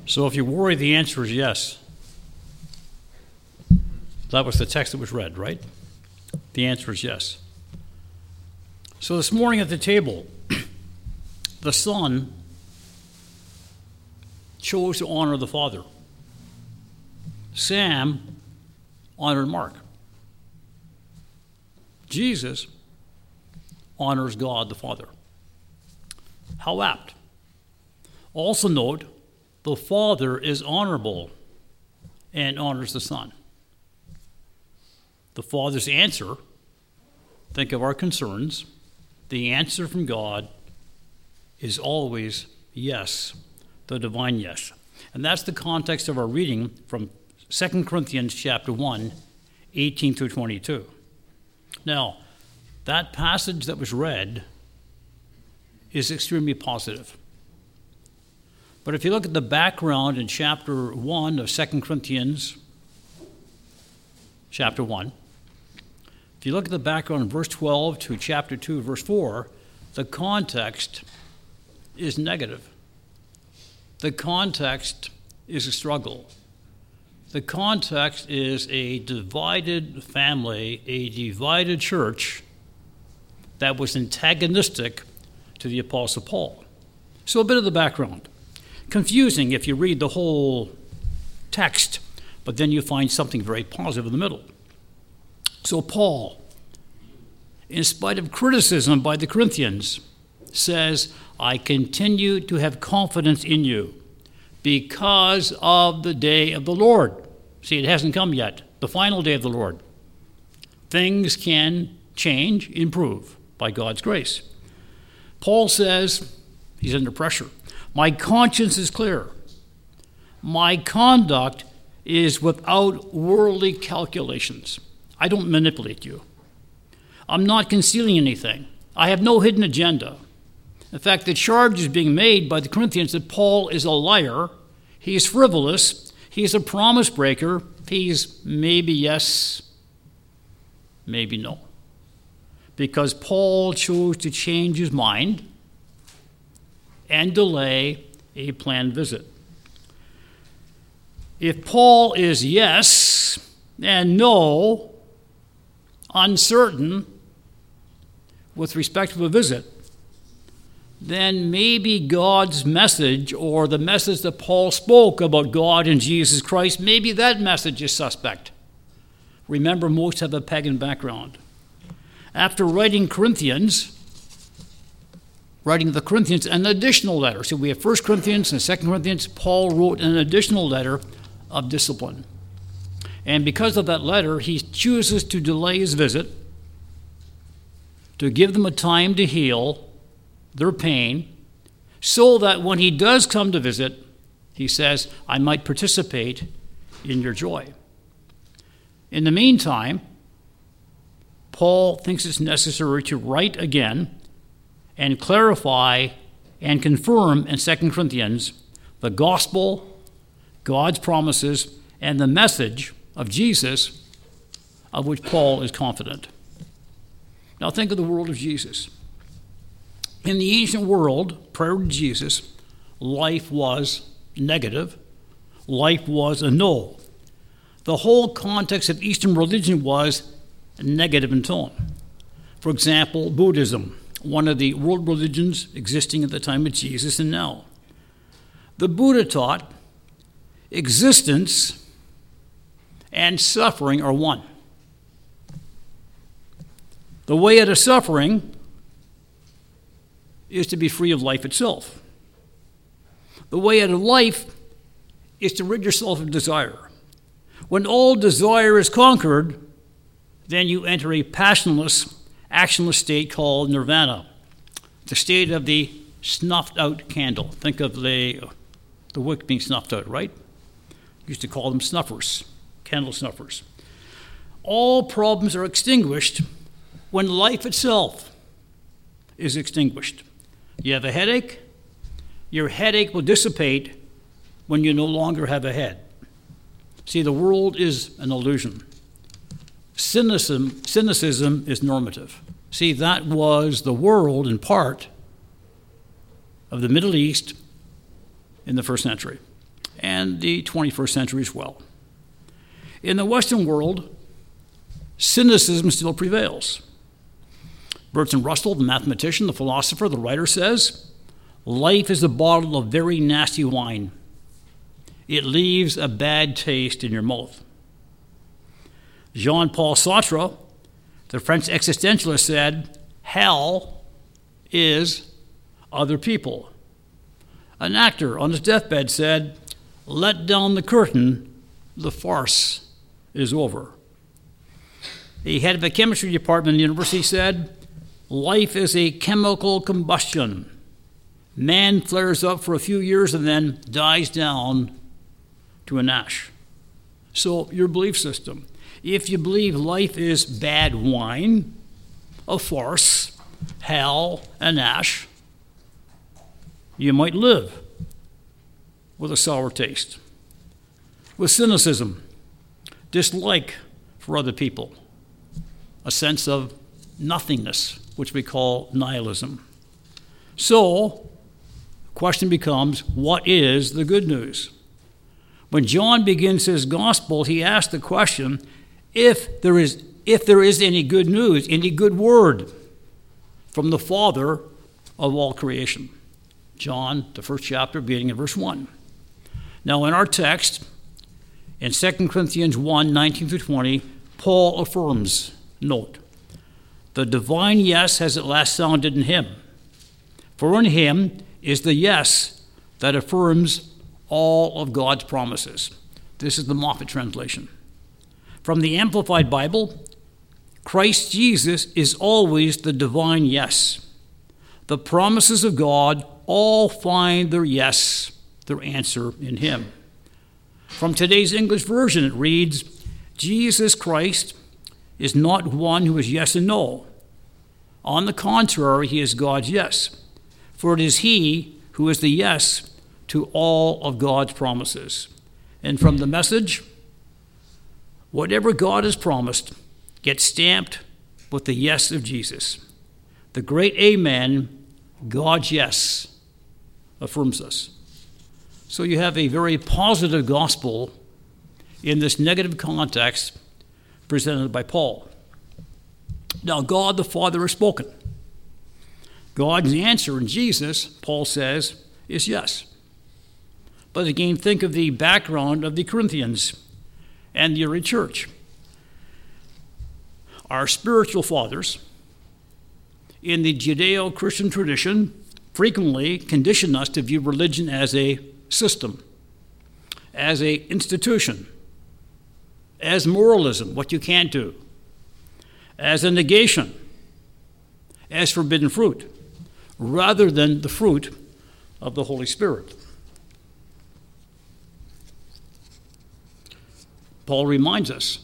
So if you worry, the answer is yes. That was the text that was read, right? The answer is yes. So this morning at the table, the Son chose to honor the Father. Sam honored Mark. Jesus honors God the Father. How apt. Also note, the Father is honorable and honors the Son. The Father's answer, think of our concerns, the answer from God is always yes, the divine yes. And that's the context of our reading from 2 Corinthians chapter 1, 18 through 22. Now, that passage that was read is extremely positive. But if you look at the background in chapter 1 of 2 Corinthians chapter 1, if you look at the background in verse 12 to chapter 2, verse 4, the context is negative. The context is a struggle. The context is a divided family, a divided church that was antagonistic to the Apostle Paul. So a bit of the background. Confusing if you read the whole text, but then you find something very positive in the middle. So Paul, in spite of criticism by the Corinthians, says, I continue to have confidence in you because of the day of the Lord. See, it hasn't come yet, the final day of the Lord. Things can change, improve by God's grace. Paul says, he's under pressure, my conscience is clear. My conduct is without worldly calculations. I don't manipulate you. I'm not concealing anything. I have no hidden agenda. In fact, the charge is being made by the Corinthians that Paul is a liar, he's frivolous, he's a promise breaker, he's maybe yes, maybe no. Because Paul chose to change his mind and delay a planned visit. If Paul is yes and no, uncertain with respect to a visit, then maybe God's message or the message that Paul spoke about God and Jesus Christ, maybe that message is suspect. Remember, most have a pagan background. After writing the Corinthians an additional letter. So we have 1 Corinthians and 2 Corinthians. Paul wrote an additional letter of discipline. And because of that letter, he chooses to delay his visit, to give them a time to heal their pain, so that when he does come to visit, he says, I might participate in your joy. In the meantime, Paul thinks it's necessary to write again and clarify and confirm in 2 Corinthians the gospel, God's promises, and the message of Jesus, of which Paul is confident. Now think of the world of Jesus. In the ancient world, prior to Jesus, life was negative. Life was a no. The whole context of Eastern religion was negative in tone. For example, Buddhism, one of the world religions existing at the time of Jesus and now. The Buddha taught existence and suffering are one. The way out of suffering is to be free of life itself. The way out of life is to rid yourself of desire. When all desire is conquered, then you enter a passionless, actionless state called nirvana, the state of the snuffed out candle. Think of the wick being snuffed out, right? Used to call them snuffers, candle snuffers. All problems are extinguished when life itself is extinguished. You have a headache, your headache will dissipate when you no longer have a head. See, the world is an illusion. Cynicism is normative. See, that was the world, in part, of the Middle East in the first century. and the 21st century as well. In the Western world, cynicism still prevails. Bertrand Russell, the mathematician, the philosopher, the writer, says, life is a bottle of very nasty wine. It leaves a bad taste in your mouth. Jean-Paul Sartre, the French existentialist, said, hell is other people. An actor on his deathbed said, let down the curtain, the farce is over. The head of a chemistry department in the university said, life is a chemical combustion. Man flares up for a few years and then dies down to an ash. So your belief system. If you believe life is bad wine, a farce, hell, and ash, you might live with a sour taste, with cynicism, dislike for other people, a sense of nothingness, which we call nihilism. So, the question becomes, what is the good news? When John begins his gospel, he asks the question, if there is any good news, any good word from the Father of all creation. John, the first chapter, beginning in verse 1. Now, in our text, in 2 Corinthians 1, 19 through 20, Paul affirms, note, the divine yes has at last sounded in him. For in him is the yes that affirms all of God's promises. This is the Moffat translation. From the Amplified Bible, Christ Jesus is always the divine yes. The promises of God all find their yes, their answer in him. From today's English version, it reads, Jesus Christ is not one who is yes and no. On the contrary, he is God's yes, for it is he who is the yes to all of God's promises. And from the Message, whatever God has promised gets stamped with the yes of Jesus. The great amen, God's yes, affirms us. So you have a very positive gospel in this negative context presented by Paul. Now, God the Father has spoken. God's answer in Jesus, Paul says, is yes. But again, think of the background of the Corinthians and the early church. Our spiritual fathers in the Judeo-Christian tradition frequently condition us to view religion as a system, as an institution, as moralism, what you can't do, as a negation, as forbidden fruit, rather than the fruit of the Holy Spirit. Paul reminds us,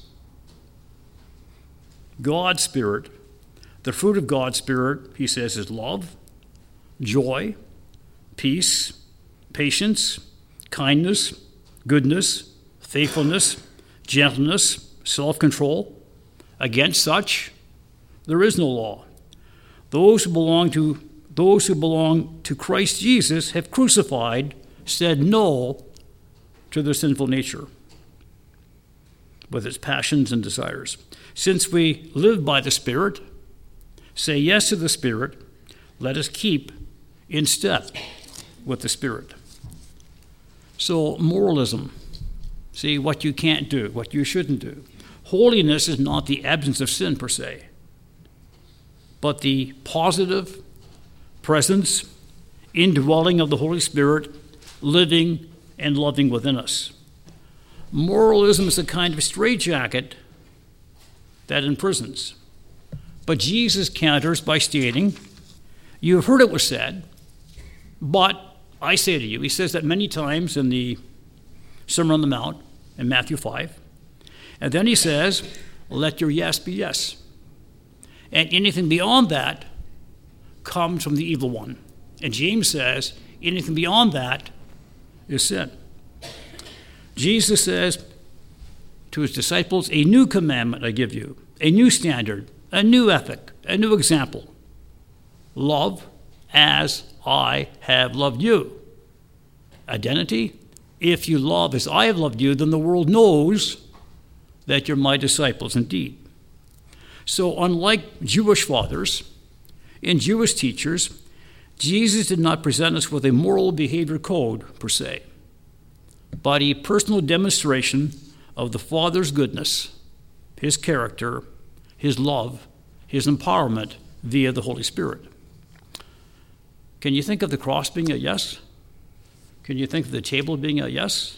God's Spirit, the fruit of God's Spirit, he says, is love, joy, peace, patience, kindness, goodness, faithfulness, gentleness, self-control. Against such, there is no law. Those who belong to Christ Jesus have crucified, said no to their sinful nature with its passions and desires. Since we live by the Spirit, say yes to the Spirit, let us keep in step with the Spirit. So moralism, see, what you can't do, what you shouldn't do. Holiness is not the absence of sin per se, but the positive presence, indwelling of the Holy Spirit, living and loving within us. Moralism is a kind of straitjacket that imprisons. But Jesus counters by stating, you have heard it was said, but I say to you, he says that many times in the Sermon on the Mount in Matthew 5. And then he says, let your yes be yes. And anything beyond that comes from the evil one. And James says, anything beyond that is sin. Jesus says to his disciples, a new commandment I give you, a new standard, a new ethic, a new example. Love as I have loved you. Identity if you love as I have loved you, then the world knows that you're my disciples indeed. So unlike Jewish fathers and Jewish teachers, Jesus did not present us with a moral behavior code per se, but a personal demonstration of the Father's goodness, his character, his love, his empowerment via the Holy Spirit. Can you think of the cross being a yes? Can you think of the table being a yes?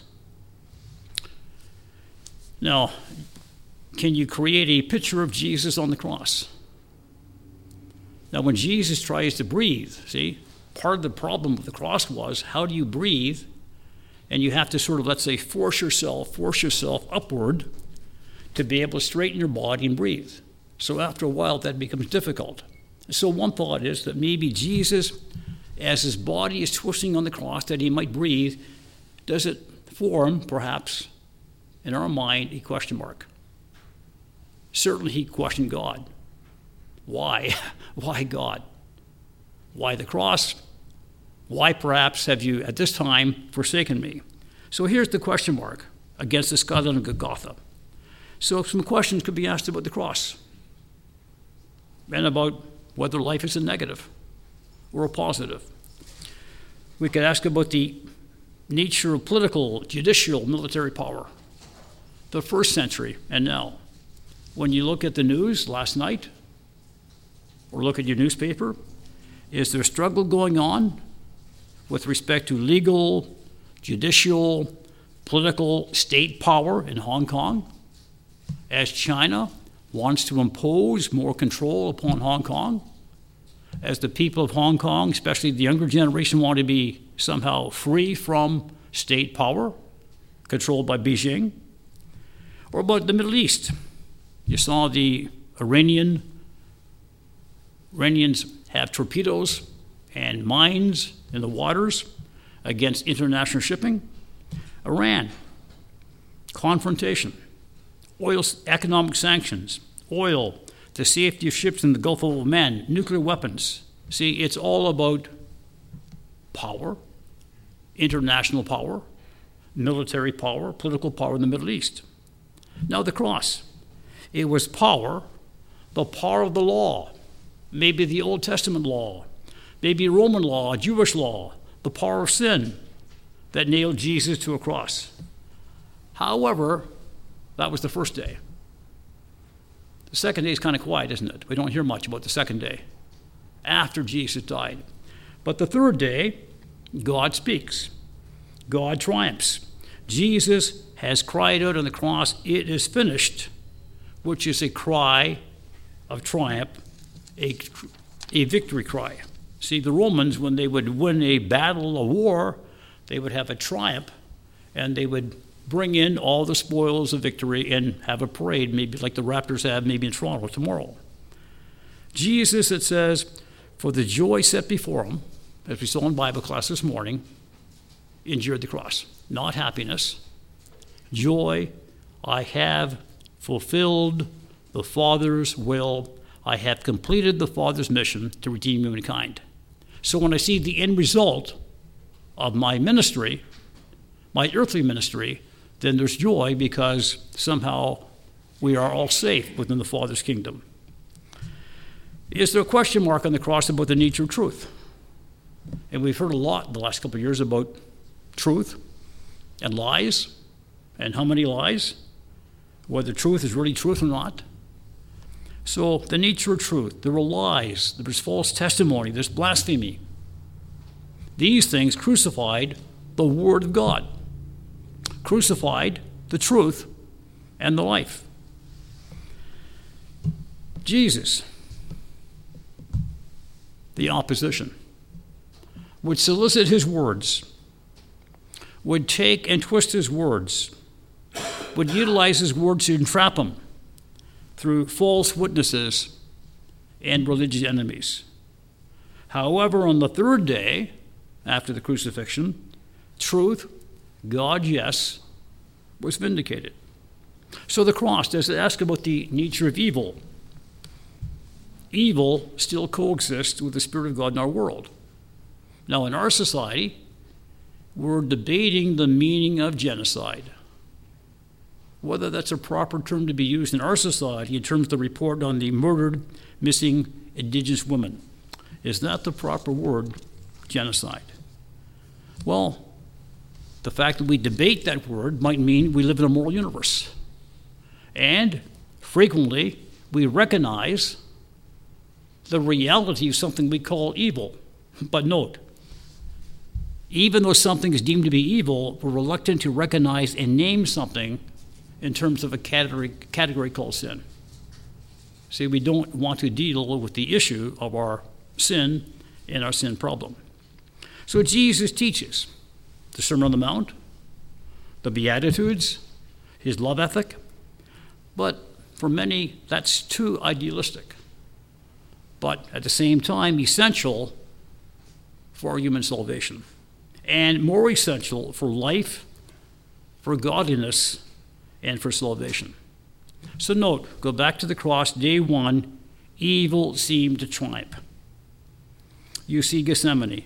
Now, can you create a picture of Jesus on the cross? Now, when Jesus tries to breathe, see, part of the problem with the cross was, how do you breathe? And you have to sort of, let's say, force yourself upward to be able to straighten your body and breathe. So after a while, that becomes difficult. So one thought is that maybe Jesus, as his body is twisting on the cross, that he might breathe, does it form, perhaps, in our mind, a question mark? Certainly he questioned God. Why? Why God? Why the cross? Why perhaps have you at this time forsaken me? So here's the question mark against the skeleton of Golgotha. So some questions could be asked about the cross and about whether life is a negative or a positive. We could ask about the nature of political, judicial, military power, the first century and now. When you look at the news last night or look at your newspaper, is there a struggle going on with respect to legal, judicial, political state power in Hong Kong, as China wants to impose more control upon Hong Kong, as the people of Hong Kong, especially the younger generation, want to be somehow free from state power controlled by Beijing? Or about the Middle East? You saw the Iranians have torpedoes and mines in the waters against international shipping. Iran, confrontation, oil economic sanctions, oil, the safety of ships in the Gulf of Oman, nuclear weapons. See, it's all about power, international power, military power, political power in the Middle East. Now the cross, it was power, the power of the law, maybe the Old Testament law, maybe Roman law, Jewish law, the power of sin that nailed Jesus to a cross. However, that was the first day. The second day is kind of quiet, isn't it? We don't hear much about the second day, after Jesus died. But the third day, God speaks. God triumphs. Jesus has cried out on the cross, "It is finished," which is a cry of triumph, a victory cry. See, the Romans, when they would win a battle, a war, they would have a triumph, and they would bring in all the spoils of victory and have a parade, maybe like the Raptors have maybe in Toronto tomorrow. Jesus, it says, for the joy set before him, as we saw in Bible class this morning, endured the cross. Not happiness, joy. I have fulfilled the Father's will. I have completed the Father's mission to redeem humankind. So when I see the end result of my ministry, my earthly ministry, then there's joy because somehow we are all safe within the Father's kingdom. Is there a question mark on the cross about the nature of truth? And we've heard a lot in the last couple of years about truth and lies, and how many lies, whether truth is really truth or not. So the nature of truth, there were lies, there was false testimony, there's blasphemy. These things crucified the Word of God, crucified the truth and the life. Jesus, the opposition, would solicit his words, would take and twist his words, would utilize his words to entrap him through false witnesses and religious enemies. However, on the third day after the crucifixion, truth, God, yes, was vindicated. So the cross, does it ask about the nature of evil? Evil still coexists with the Spirit of God in our world. Now, in our society, we're debating the meaning of genocide. Whether that's a proper term to be used in our society in terms of the report on the murdered, missing Indigenous women. Is that the proper word, genocide? Well, the fact that we debate that word might mean we live in a moral universe. And frequently, we recognize the reality of something we call evil. But note, even though something is deemed to be evil, we're reluctant to recognize and name something in terms of a category called sin. See, we don't want to deal with the issue of our sin and our sin problem. So Jesus teaches the Sermon on the Mount, the Beatitudes, his love ethic, but for many, that's too idealistic, but at the same time essential for human salvation, and more essential for life, for godliness, and for salvation. So note, go back to the cross, day one, evil seemed to triumph. You see Gethsemane,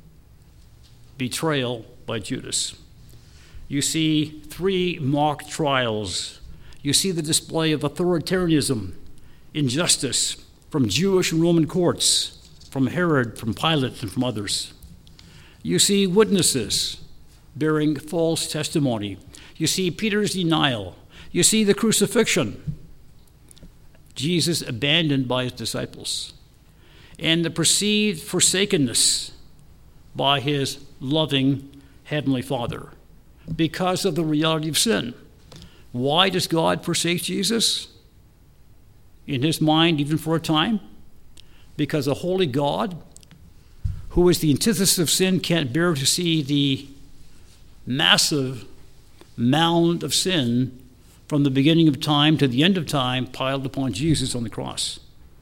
betrayal by Judas. You see 3 mock trials. You see the display of authoritarianism, injustice from Jewish and Roman courts, from Herod, from Pilate, and from others. You see witnesses bearing false testimony. You see Peter's denial. You see the crucifixion. Jesus abandoned by his disciples. And the perceived forsakenness by his loving Heavenly Father because of the reality of sin. Why does God forsake Jesus? In his mind, even for a time? Because a holy God, who is the antithesis of sin, can't bear to see the massive mound of sin from the beginning of time to the end of time piled upon Jesus on the cross.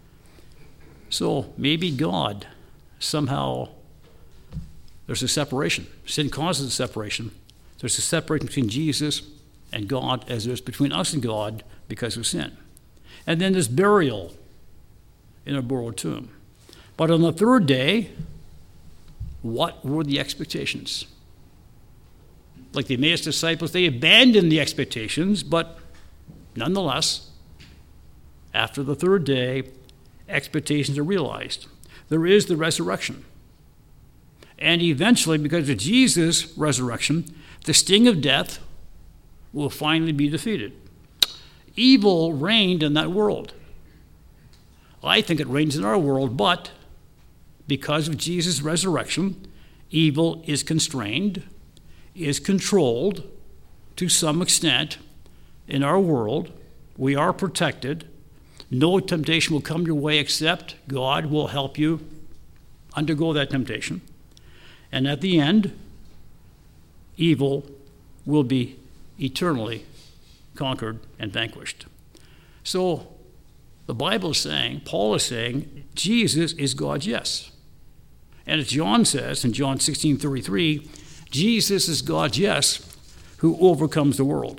So maybe God, somehow, there's a separation. Sin causes a separation. There's a separation between Jesus and God as there is between us and God because of sin. And then there's burial in a borrowed tomb. But on the third day, what were the expectations? Like the Emmaus disciples, they abandoned the expectations, but nonetheless, after the third day, expectations are realized. There is the resurrection. And eventually, because of Jesus' resurrection, the sting of death will finally be defeated. Evil reigned in that world. I think it reigns in our world, but because of Jesus' resurrection, evil is constrained, is controlled to some extent in our world. We are protected. No temptation will come your way except God will help you undergo that temptation. And at the end, evil will be eternally conquered and vanquished. So the Bible is saying, Paul is saying, Jesus is God's yes. And as John says in John 16:33, Jesus is God's yes who overcomes the world.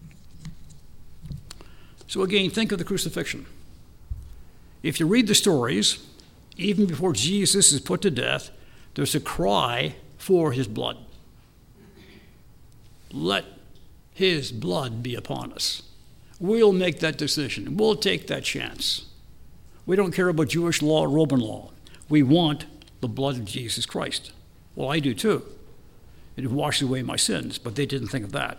So again, think of the crucifixion. If you read the stories, even before Jesus is put to death, there's a cry for his blood. Let his blood be upon us. We'll make that decision. We'll take that chance. We don't care about Jewish law or Roman law. We want the blood of Jesus Christ. Well, I do too. It washes away my sins, but they didn't think of that.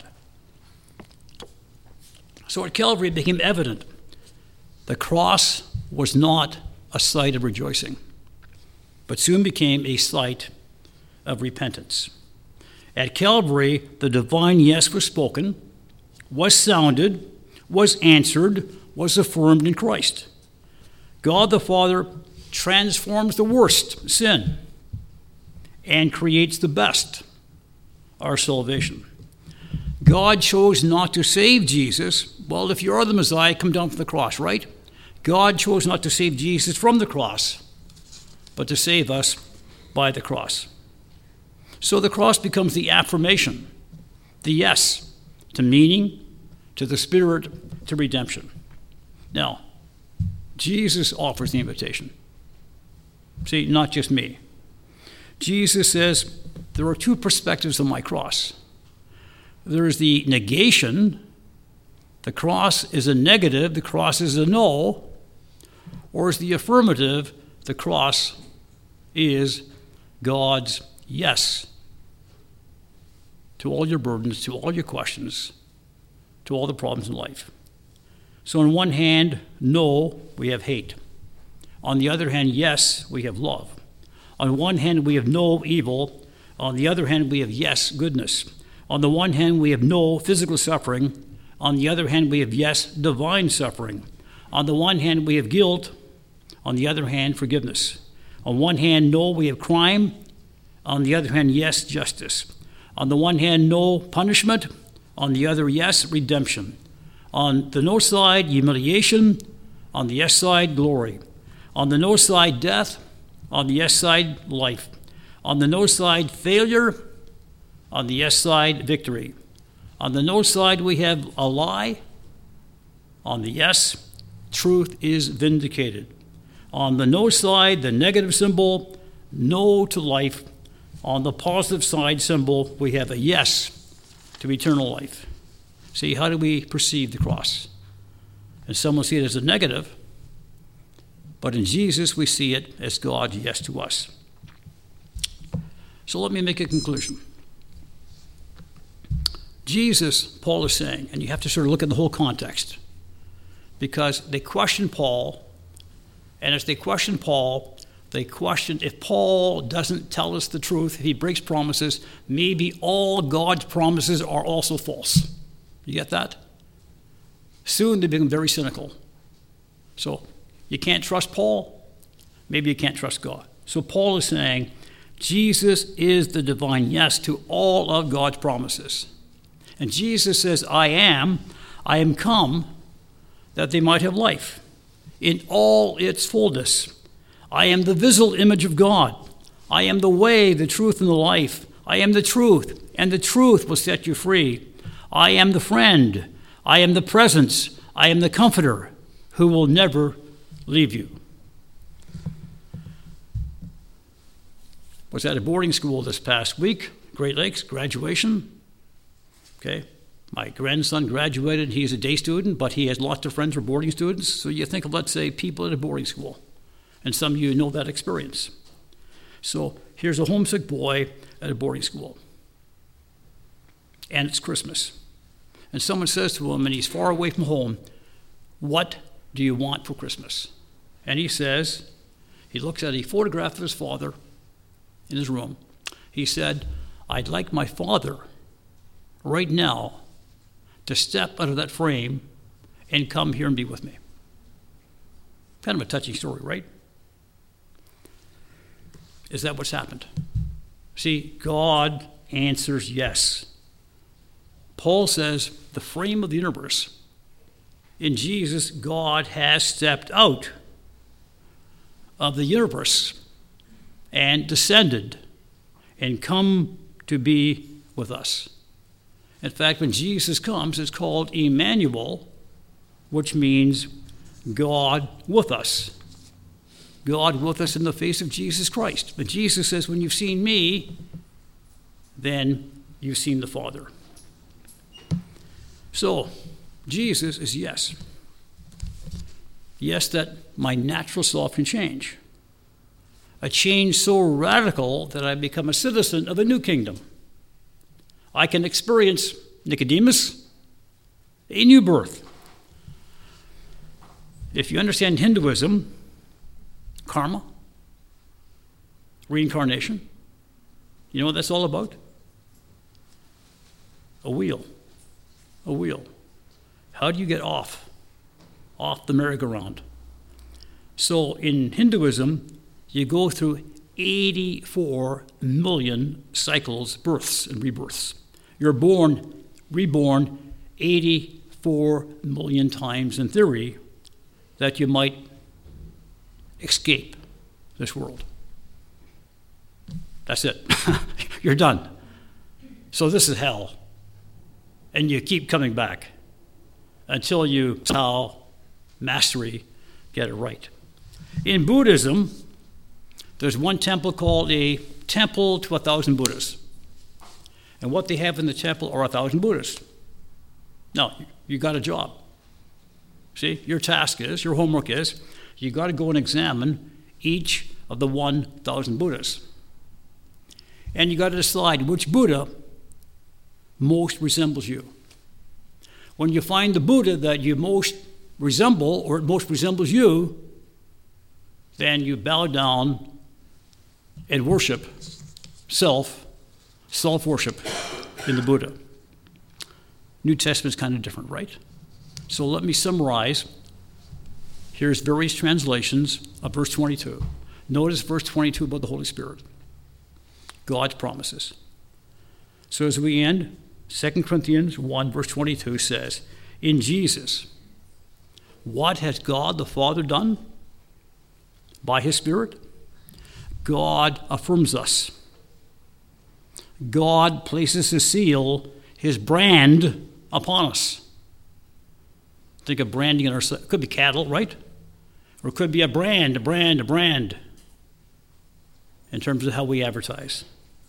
So at Calvary it became evident the cross was not a site of rejoicing, but soon became a site of repentance. At Calvary, the divine yes was spoken, was sounded, was answered, was affirmed in Christ. God the Father transforms the worst, sin, and creates the best, our salvation. God chose not to save Jesus. Well, if you are the Messiah, come down from the cross, right? God chose not to save Jesus from the cross, but to save us by the cross. So the cross becomes the affirmation, the yes to meaning, to the Spirit, to redemption. Now, Jesus offers the invitation. See, not just me. Jesus says, there are two perspectives of my cross. There is the negation. The cross is a negative. The cross is a no. Or is the affirmative. The cross is God's yes to all your burdens, to all your questions, to all the problems in life. So on one hand, no, we have hate. On the other hand, yes, we have love. On one hand, we have no evil. On the other hand, we have yes, goodness. On the one hand, we have no physical suffering. On the other hand, we have yes, divine suffering. On the one hand, we have guilt. On the other hand, forgiveness. On one hand, no, we have crime. On the other hand, yes, justice. On the one hand, no punishment. On the other, yes, redemption. On the no side, humiliation. On the yes side, glory. On the no side, death. On the yes side, life. On the no side, failure. On the yes side, victory. On the no side, we have a lie. On the yes, truth is vindicated. On the no side, the negative symbol, no to life. On the positive side symbol, we have a yes to eternal life. See, how do we perceive the cross? And some will see it as a negative, but in Jesus we see it as God's yes to us. So let me make a conclusion. Jesus, Paul is saying, and you have to sort of look at the whole context, because they question Paul, and as they question Paul, they question if Paul doesn't tell us the truth, if he breaks promises, maybe all God's promises are also false. You get that? Soon they become very cynical. So you can't trust Paul, maybe you can't trust God. So Paul is saying Jesus is the divine yes to all of God's promises. And Jesus says, I am come that they might have life in all its fullness. I am the visible image of God. I am the way, the truth, and the life. I am the truth, and the truth will set you free. I am the friend. I am the presence. I am the comforter who will never leave you. Was at a boarding school this past week, Great Lakes, graduation. Okay, my grandson graduated. He's a day student, but he has lots of friends who are boarding students. So you think of, let's say, people at a boarding school. And some of you know that experience. So here's a homesick boy at a boarding school. And it's Christmas. And someone says to him, and he's far away from home, what do you want for Christmas? And he says, he looks at a photograph of his father in his room. He said, I'd like my father right now to step out of that frame and come here and be with me. Kind of a touching story, right? Is that what's happened? See, God answers yes. Paul says the frame of the universe, in Jesus, God has stepped out of the universe and descended and come to be with us. In fact, when Jesus comes, it's called Emmanuel, which means God with us. God with us in the face of Jesus Christ. But Jesus says, when you've seen me, then you've seen the Father. So, Jesus is yes. Yes, that my natural self can change. A change so radical that I become a citizen of a new kingdom. I can experience, Nicodemus, a new birth. If you understand Hinduism, karma, reincarnation, you know what that's all about? A wheel. A wheel. How do you get off the merry-go-round? So in Hinduism, you go through 84 million cycles, births and rebirths. You're born, reborn 84 million times in theory that you might escape this world. That's it. You're done. So this is hell. And you keep coming back until you somehow mastery get it right. In Buddhism, there's one temple called a temple to 1,000 Buddhas. and what they have in the temple are 1,000 Buddhas. Now, you got a job. See, your task is, your homework is, you got to go and examine each of the 1,000 Buddhas. And you got to decide which Buddha most resembles you. When you find the Buddha that you most resemble, or it most resembles you, then you bow down and worship self-worship in the Buddha. New Testament's kind of different, right? So let me summarize. Here's various translations of verse 22. Notice verse 22 about the Holy Spirit. God's promises. So as we end, 2 Corinthians 1, verse 22 says, in Jesus, what has God the Father done? By his Spirit, God affirms us. God places his seal, his brand, upon us. Think of branding in our, it could be cattle, right? Or it could be a brand in terms of how we advertise.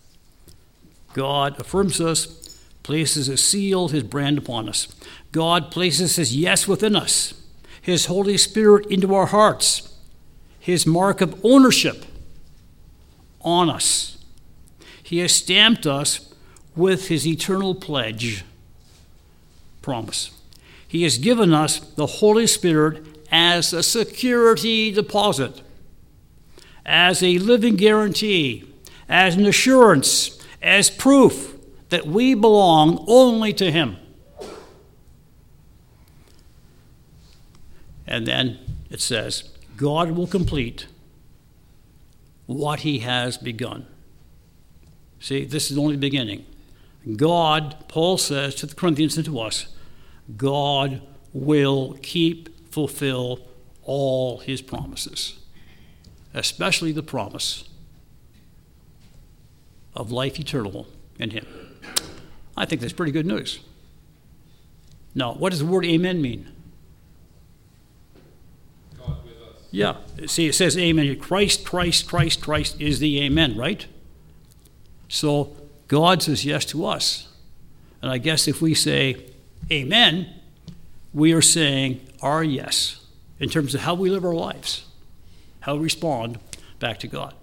God affirms us, places his seal, his brand upon us. God places his yes within us, his Holy Spirit into our hearts, his mark of ownership on us. He has stamped us with his eternal pledge, promise. He has given us the Holy Spirit as a security deposit, as a living guarantee, as an assurance, as proof that we belong only to him. And then it says, God will complete what he has begun. See, this is only the beginning. God, Paul says to the Corinthians and to us, God will fulfill all his promises, especially the promise of life eternal in him. I think that's pretty good news. Now, what does the word amen mean? God with us. Yeah, see, it says amen. Christ is the amen, right? So God says yes to us. And I guess if we say amen, we are saying our yes in terms of how we live our lives, how we respond back to God.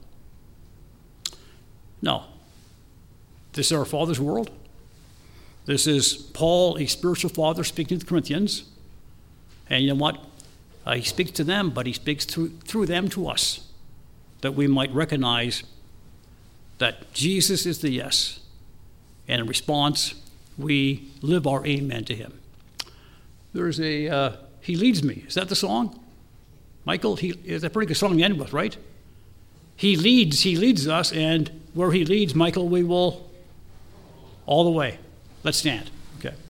Now, this is our Father's world. This is Paul, a spiritual father, speaking to the Corinthians. And you know what? He speaks to them, but he speaks through them to us, that we might recognize that Jesus is the yes. And in response, we live our amen to him. There's a, He Leads Me. Is that the song? Michael, it's a pretty good song to end with, right? He leads us, and where he leads, Michael, we will all the way. Let's stand.